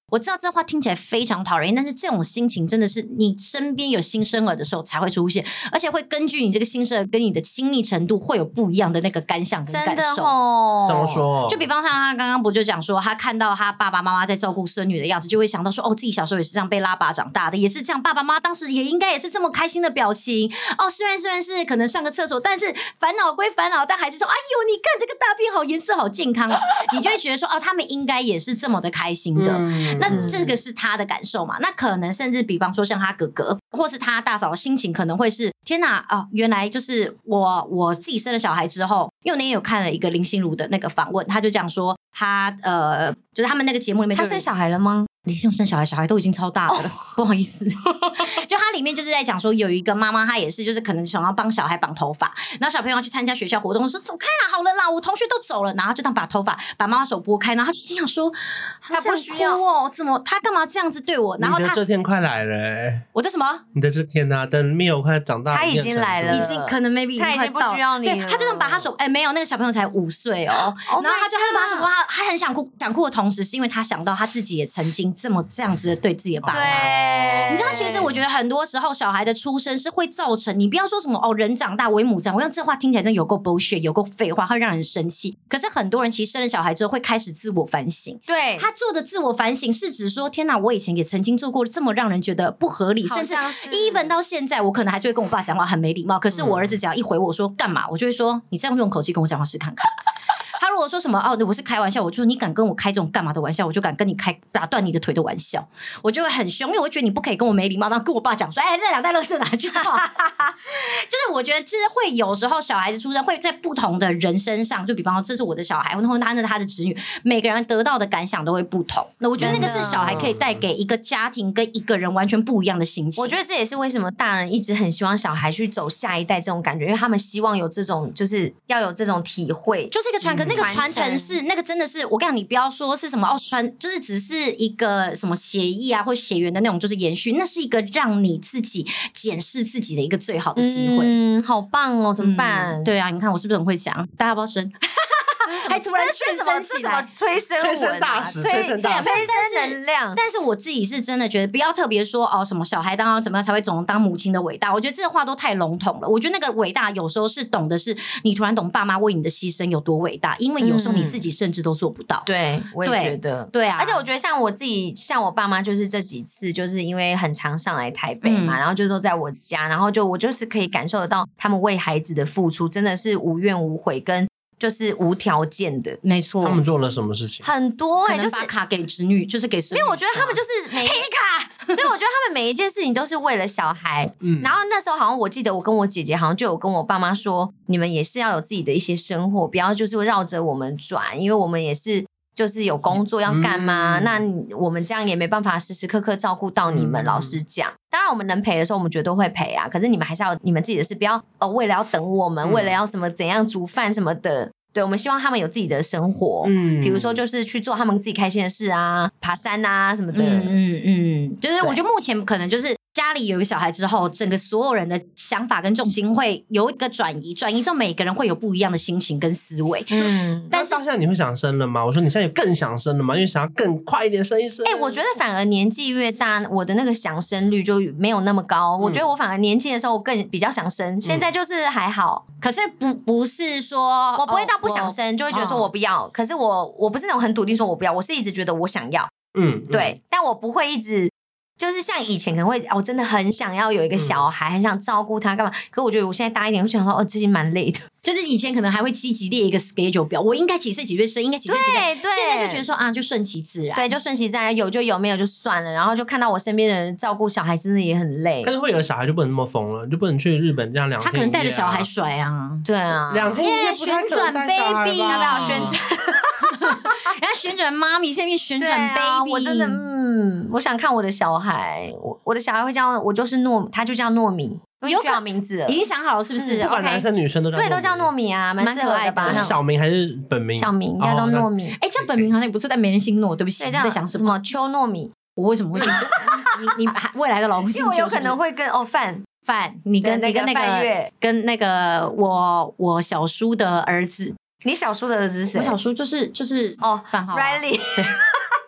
我知道这话听起来非常讨人厌，但是这种心情真的是你身边有新生儿的时候才会出现，而且会根据你这个新生儿跟你的亲密程度会有不一样的那个感想跟感受。 真的哦， 怎么说？ 就比方像他刚刚不就讲说，他看到他爸爸妈妈在照顾孙女的样子，就会想到说，哦，自己小时候也是这样被拉拔长大的，也是这样，爸爸妈妈当时也应该也是这么开心的表情。哦，虽然是可能上个厕所，但是烦恼归烦恼，但还是说，哎呦，你看这个大便好颜色好健康哦，你就会觉得说，哦，他们应该也是这么的开心的。那这个是他的感受嘛？那可能甚至比方说像他哥哥或是他大嫂的心情可能会是天哪啊，原来就是我自己生了小孩之后，因为我那天有看了一个林心如的那个访问，他就讲说他就是他们那个节目里面， 他生小孩了吗？ 林心如生小孩都已经超大了，不好意思。就他里面就是在讲说，有一个妈妈，她也是就是可能想要帮小孩绑头发，然后小朋友要去参加学校活动，说走开啦，好了啦，我同学都走了，然后就当把妈妈手拨开，然后他就心想说， 他不需要哦，怎么他干嘛这样子对我？然后你的这天快来了我的什么？ 你的这天啊，等 Mio 快长大， 他已经来了， 已经可能 maybe 他已经不需要你了。 对，他就这样把他手，没有，那个小朋友才5岁哦，然后他就把他手拨，他很想哭的同时，是因为他想到他自己也曾经这样子的对自己的爸妈。 对， 你知道，其实我觉得很多时候小孩的出生是会造成你不要说什么哦，人长大为母长，我讲这话听起来真的有够 bullshit， 有够废话，会让人生气。可是很多人其实生了小孩之后会开始自我反省， 对他做的自我反省是指说，天哪，我以前也曾经做过这么让人觉得不合理，甚至 even 到现在，我可能还是会跟我爸讲话很没礼貌。可是我儿子只要一回我说干嘛，我就会说你这样用口气跟我讲话试看看。他如果说什么哦，我是开玩笑，我就说你敢跟我开这种干嘛的玩笑，我就敢跟你开打断你的腿的玩笑，我就会很凶，因为我觉得你不可以跟我没礼貌，然后跟我爸讲说，哎，这2袋垃圾拿去好。就是我觉得，就是会有时候小孩子出生会在不同的人身上，就比方说这是我的小孩，然后那是他的侄女，每个人得到的感想都会不同。那我觉得那个是小孩可以带给一个家庭跟一个人完全不一样的心情。 我觉得这也是为什么大人一直很希望小孩去走下一代这种感觉，因为他们希望有这种，就是要有这种体会， 就是一个传承。那个传承是那个真的是，我跟你讲，你不要说是什么哦就是只是一个什么血液啊或血缘的那种，就是延续，那是一个让你自己检视自己的一个最好的机会。 好棒哦，怎么办？ 对啊，你看我是不是很会讲？大家要不要生？还突然这什么催生大使， 催生能量。 但是我自己是真的觉得，不要特别说哦，什么小孩当然怎么样才会总当母亲的伟大。我觉得这个话都太笼统了。我觉得那个伟大有时候是懂的是你突然懂爸妈为你的牺牲有多伟大，因为有时候你自己甚至都做不到。 对，我也觉得， 对啊。 而且我觉得像我自己，像我爸妈就是这几次，就是因为很常上来台北嘛，然后就都在我家，然后我就是可以感受得到他们为孩子的付出，真的是无怨无悔跟。就是无条件的， 没错。 他们做了什么事情？ 很多就是把卡给侄女，就是给孙女。 因为我觉得他们就是黑卡，对，我觉得他们每一件事情都是为了小孩。然后那时候好像我记得我跟我姐姐好像就有跟我爸妈说，你们也是要有自己的一些生活，不要就是绕着我们转，因为我们也是。就是有工作要干嘛，那我们这样也没办法时时刻刻照顾到你们。老实讲，当然我们能陪的时候，我们绝对会陪啊。可是你们还是要你们自己的事，不要为了要等我们，为了要什么怎样煮饭什么的。对，我们希望他们有自己的生活，比如说就是去做他们自己开心的事啊，爬山啊什么的。 就是我觉得目前可能就是家里有一个小孩之后，整个所有人的想法跟重心会有一个转移之后，每个人会有不一样的心情跟思维。 但是当下你会想生了吗？我说你现在有更想生了吗？因为想要更快一点生一生。 我觉得反而年纪越大，我的那个想生率就没有那么高。我觉得我反而年轻的时候我比较想生，现在就是还好。 可是不是说我不会到不想生，就会觉得说我不要。可是我不是那种很笃定说我不要，我是一直觉得我想要。对，但我不会一直。就是像以前可能会，我真的很想要有一个小孩，很想照顾他干嘛？可我觉得我现在大一点，我想说，最近蛮累的。 就是以前可能还会积极列一个 schedule 表，我应该几岁几岁生，应该几岁几岁。 对， 现在就觉得说啊，就顺其自然。 对，就顺其自然，有就有，没有就算了。然后就看到我身边的人照顾小孩，真的也很累。 但是会有小孩就不能那么疯了，就不能去日本这样2天1夜。 他可能带着小孩甩啊， 对啊 ，2天1夜旋转 baby 要不要旋转？然后旋转妈咪，现在旋转 baby， 我真的我想看我的小孩，我的小孩会叫我就是他就叫糯米，有取好名字了， 已经想好了是不是？ 不管男生女生都叫对，都叫糯米啊，蛮适合的吧？ 是小名还是本名？ 小名叫做糯米。 这样本名好像也不错，但没人姓糯，对不起。你在想什么？ 邱糯米， 我为什么会姓？你未来的老公姓邱？ 因为我有可能会跟范，你跟那个跟那个我小叔的儿子。 你小叔的儿子是谁？ 我小叔就是范浩 Riley， 对。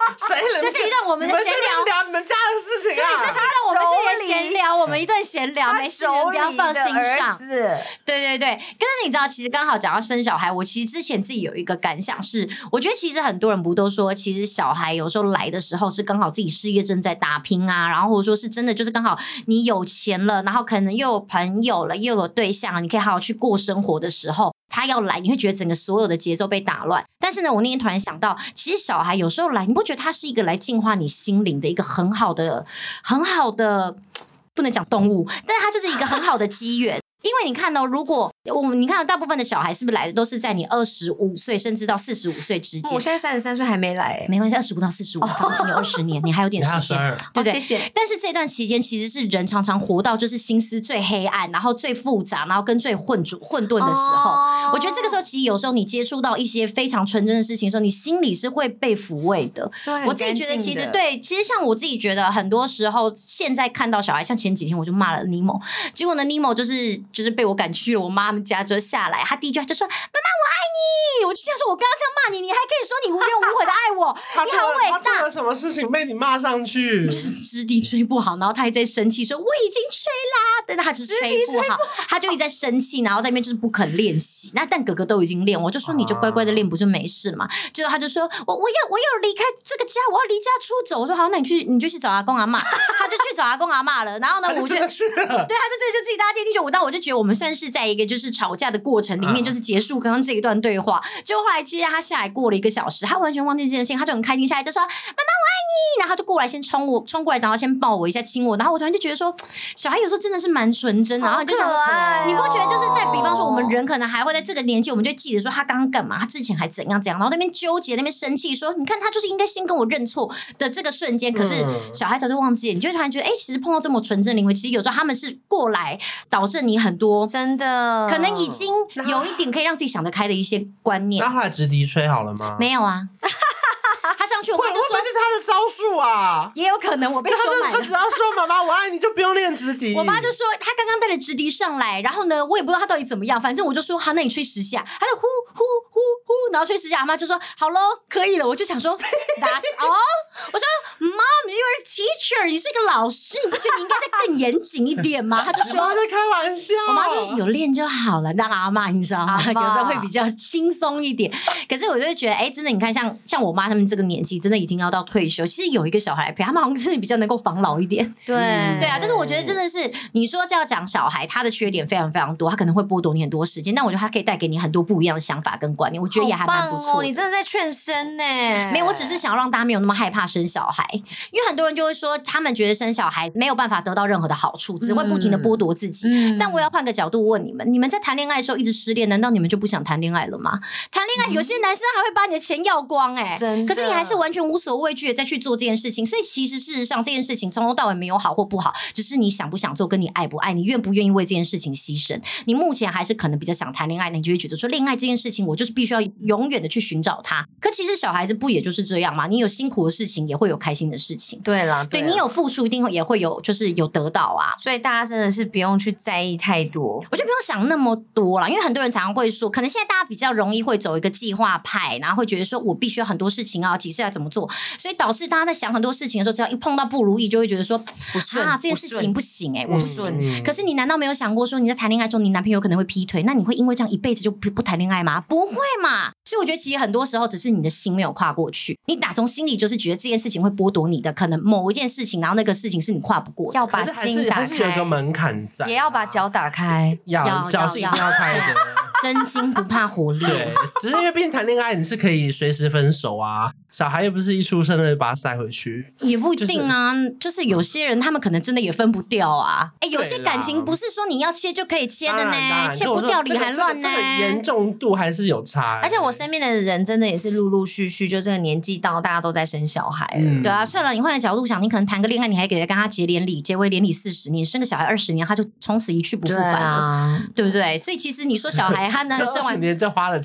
这是一段我们的闲聊， 你们家的事情啊。 对，这是一段我们自己的闲聊，我们一段闲聊，没事，不要放心上。对，但是你知道，其实刚好讲到生小孩，我其实之前自己有一个感想是，我觉得其实很多人不都说，其实小孩有时候来的时候是刚好自己事业正在打拼啊，然后或者说是真的就是刚好你有钱了，然后可能又有朋友了，又有对象了，你可以好好去过生活的时候，他要来，你会觉得整个所有的节奏被打乱。但是呢，我那天突然想到，其实小孩有时候来，你不觉得他是一个来净化你心灵的一个很好的，不能讲动物，但是他就是一个很好的机缘。因为你看到，如果你看到大部分的小孩是不是来的都是在你25岁甚至到45岁之间？ 我现在33岁还没来， 没关系，25到45，放心，你20年，你还有点时间，对不对？ 谢谢。 但是这段期间其实是人常常活到就是心思最黑暗，然后最复杂，然后跟最混沌的时候。我觉得这个时候其实有时候你接触到一些非常纯真的事情的时候，你心里是会被抚慰的。我自己觉得其实对，其实像我自己觉得很多时候，现在看到小孩，像前几天我就骂了尼莫，结果呢尼莫就是被我赶去了我妈们家之后下来，他第一句话就说：“妈妈，我爱你。”我就想说，我刚刚这样骂你，你还可以说你无怨无悔的爱我，你好伟大。 他做了什么事情被你骂上去？ 就是支笛吹不好，然后他还在生气说：“我已经吹啦。”但他就是吹不好，他就一直在生气，然后在那边就是不肯练习。但哥哥都已经练，我就说你就乖乖的练，不就没事了嘛？结果他就说：“我要离开这个家，我要离家出走。”我说：“好，那你就去找阿公阿嬷。”他就去找阿公阿嬷了。然后呢，我就对，他就自己搭电梯去。我就觉得我们算是在一个就是吵架的过程里面，就是结束刚刚这一段对话。就后来接着他下来过了1个小时，他完全忘记这件事情，他就很开心下来就说：“妈妈，我爱你。”然后他就过来先冲过来，然后先抱我一下，亲我。然后我突然就觉得说，小孩有时候真的是蛮纯真的。然后你就想，你不觉得就是在比方说我们人可能还会在这个年纪，我们就记得说他刚刚干嘛，他之前还怎样，然后那边纠结，那边生气，说你看他就是应该先跟我认错的这个瞬间。可是小孩早就忘记了，你就突然觉得，其实碰到这么纯真灵魂，其实有时候他们是过来导致你很多真的可能已经有一点可以让自己想得开的一些观念。 那后来直笛吹好了吗？ 没有啊。他上去，我妈就说这是他的招数啊， 也有可能我被说满了。 他只要说妈妈我爱你，就不用练直笛。 我妈就说他刚刚带了直笛上来，然后呢，我也不知道他到底怎么样，反正我就说好，那你吹10下，他就呼呼呼呼，然后吹10下，阿妈就说好咯，可以了。我就想说 That's all。我说 Mom, you're a teacher， 你是一个老师，你不觉得你应该再更严谨一点吗？他就说在开玩笑。 我妈说有练就好了，让阿妈你知道吗？有时候会比较轻松一点。可是我就会觉得，真的，你看像我妈他们这个年纪，真的已经要到退休，其实有一个小孩来陪他们，好像真的比较能够防老一点。 对啊，就是我觉得真的是，你说就要讲小孩，他的缺点非常非常多，他可能会剥夺你很多时间，但我觉得他可以带给你很多不一样的想法跟观念，我觉得也还蛮不错的。 你真的在劝生呢？ 没有，我只是想要让大家没有那么害怕生小孩，因为很多人就会说，他们觉得生小孩没有办法得到任何的好处，只会不停的剥夺自己。但我要换个角度问你们在谈恋爱的时候一直失恋，难道你们就不想谈恋爱了吗？谈恋爱有些男生还会把你的钱要光可是你还是完全无所畏惧的再去做这件事情。所以其实事实上这件事情从头到尾没有好或不好，只是你想不想做，跟你爱不爱，你愿不愿意为这件事情牺牲。你目前还是可能比较想谈恋爱，你就会觉得说恋爱这件事情我就是必须要永远的去寻找它。可其实小孩子不也就是这样吗？你有辛苦的事情，也会有开心的事情。 对啦， 对你有付出，一定也会有就是有得到啊。 所以大家真的是不用去在意太多， 我就不用想那么多啦。因为很多人常常会说，可能现在大家比较容易会走一个计划派，然后会觉得说我必须要很多事情啊，几岁要怎么做，所以导致大家在想很多事情的时候，只要一碰到不如意，就会觉得说不顺这件事情不行我不顺。可是你难道没有想过说，你在谈恋爱中，你男朋友可能会劈腿，那你会因为这样一辈子就不谈恋爱吗？不会嘛。所以我觉得其实很多时候只是你的心没有跨过去，你打从心里就是觉得这件事情会剥夺你的可能某一件事情，然后那个事情是你跨不过的。 要把心打开， 还是有个门槛在， 也要把脚打开， 脚是一定要开的。 真心不怕火烈。 对，只是因为毕竟谈恋爱你是可以随时分手啊，小孩又不是一出生了就把他塞回去， 也不一定啊。就是有些人他们可能真的也分不掉啊。有些感情不是说你要切就可以切的呢，切不掉理还乱呢。 严重度还是有差。 而且我身边的人真的也是陆陆续续，就这个年纪到，大家都在生小孩。 对啊，算了，你换个角度想，你可能谈个恋爱，你还给他跟他结连理，结为连理40年，生个小孩20年，他就从此一去不复返了，对不对？所以其实你说小孩他呢，生完 20年就花了钱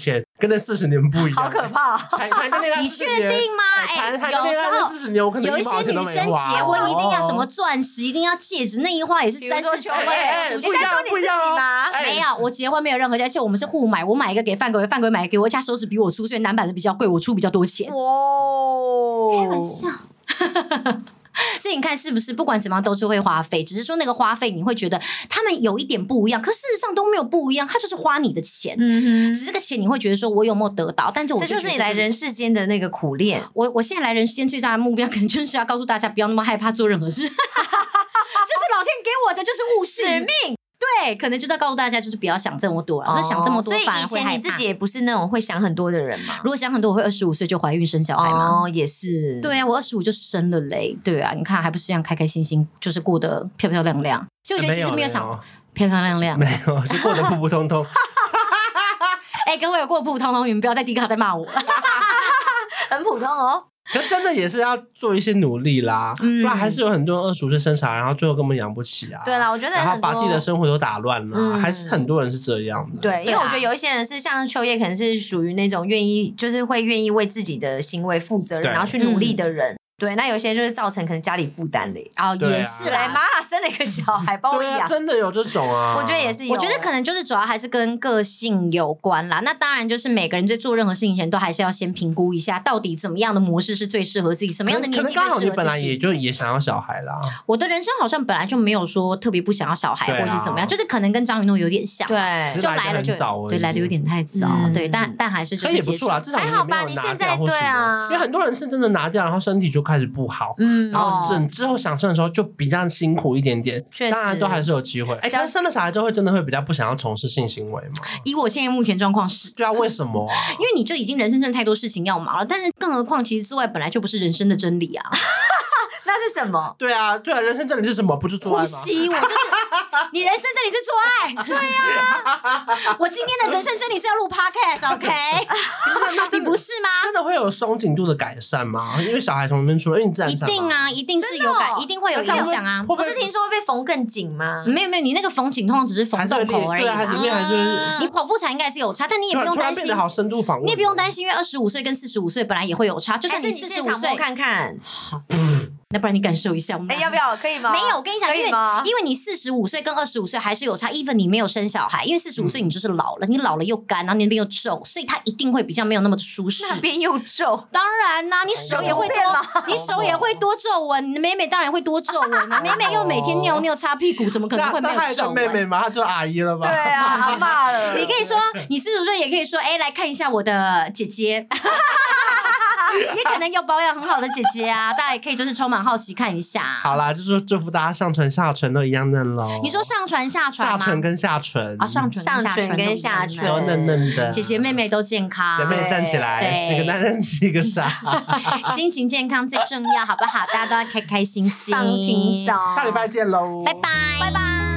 跟那40年不一样， 好可怕！ 谈个恋爱， 你确定吗？ 谈个恋爱那40年，我可能有一些女生结婚一定要什么钻石，一定要戒指，那一花也是30-40万。 你在说你自己吗？ 没有，我结婚没有任何价，而且我们是互买，我买一个给范鬼，范鬼买一个给我，家手指比我粗，所以男版的比较贵，我出比较多钱。 哇， 开玩笑。所以你看是不是不管怎么样都是会花费，只是说那个花费你会觉得他们有一点不一样，可事实上都没有不一样，他就是花你的钱，只是这个钱你会觉得说我有没有得到，但是这就是你来人世间的那个苦练。 我现在来人世间最大的目标可能就是要告诉大家不要那么害怕做任何事，这是老天给我的，就是务实使命。对，可能就是要告诉大家，就是不要想这么多，想这么多反而会害怕。 所以以前你自己也不是那种会想很多的人嘛？ 如果想很多，我会25岁就怀孕生小孩吗？ 也是。 对啊，我25就生了嘞。对啊，你看还不是这样开开心心，就是过得漂漂亮亮。所以我觉得其实没有想漂漂亮亮， 没有，就过得普普通通。 各位有过普普通通，你们不要在第一个再骂我， 很普通哦。 可真的也是要做一些努力啦，不然还是有很多人25岁生小孩，然后最后根本养不起啊。 对啦，我觉得然后把自己的生活都打乱了，还是很多人是这样的。 对，因为我觉得有一些人是像秋叶，可能是属于那种就是会愿意为自己的行为负责任，然后去努力的人。对，那有些就是造成可能家里负担嘞。 也是啦， 妈生了一个小孩帮我养， 真的有这种啊。 我觉得也是有， 我觉得可能就是主要还是跟个性有关啦。那当然就是每个人在做任何事情前都还是要先评估一下，到底怎么样的模式是最适合自己，什么样的年纪最适合自己。可能刚好你本来也想要小孩啦。 我的人生好像本来就没有说特别不想要小孩，或者是怎么样，就是可能跟张雨诺有点像， 对， 就来了就对来的有点太早，对，但还是就是也不错啦，至少还好吧？你现在对啊， 因为很多人是真的拿掉，然后身体就开始不好。然后之后想生的时候就比较辛苦一点点，当然都还是有机会。可是生了小孩之后真的会比较不想要从事性行为吗？ 以我现在目前状况是。 对啊，为什么啊？ 因为你就已经人生真的太多事情要忙了，但是更何况其实做爱本来就不是人生的真理啊。 那是什么？ 对啊，人生真理是什么？不是做爱吗？ 呼吸，我就是你人生真理是做爱。对啊，我今天的人生真理是要录 podcast，OK？你不是吗？ 真的会有松紧度的改善吗？因为小孩从那边出来，因为你自然产嘛。 一定啊，一定是有改，一定会有影响啊。 不是听说会被缝更紧吗？ 没有，你那个缝紧通常只是缝洞口而已。 对啊，里面还是你剖腹产应该是有差，但你也不用担心。 变得好深度访问， 你也不用担心，因为25岁跟45岁本来也会有差，就算你45岁看看。 那不然你感受一下， 要不要？可以吗？ 没有，我跟你讲，因为你45岁跟25岁还是有差。even 你没有生小孩，因为45岁你就是老了，你老了又干，然后你那边又皱，所以它一定会比较没有那么舒适。 那边又皱， 当然啦，你手也会多，你手也会多皱纹，你的妹妹当然会多皱纹啊。妹妹又每天尿尿擦屁股，怎么可能会没有皱纹？ 妹妹嘛，她就阿姨了吧？ 对啊，阿嬷了。 你可以说你45岁，也可以说来看一下我的姐姐。也可能有保养很好的姐姐啊，大家也可以就是充满好奇看一下。 好啦，就是祝福大家上唇下唇都一样嫩咯。 你说上唇下唇吗？ 下唇跟下唇啊，上唇跟下唇都嫩嫩的， 姐姐妹妹都健康。 姐妹站起来，10个男人7个傻。 心情健康最重要，好不好？大家都要开开心心， 放轻松。 下礼拜见喽， 拜拜，拜拜。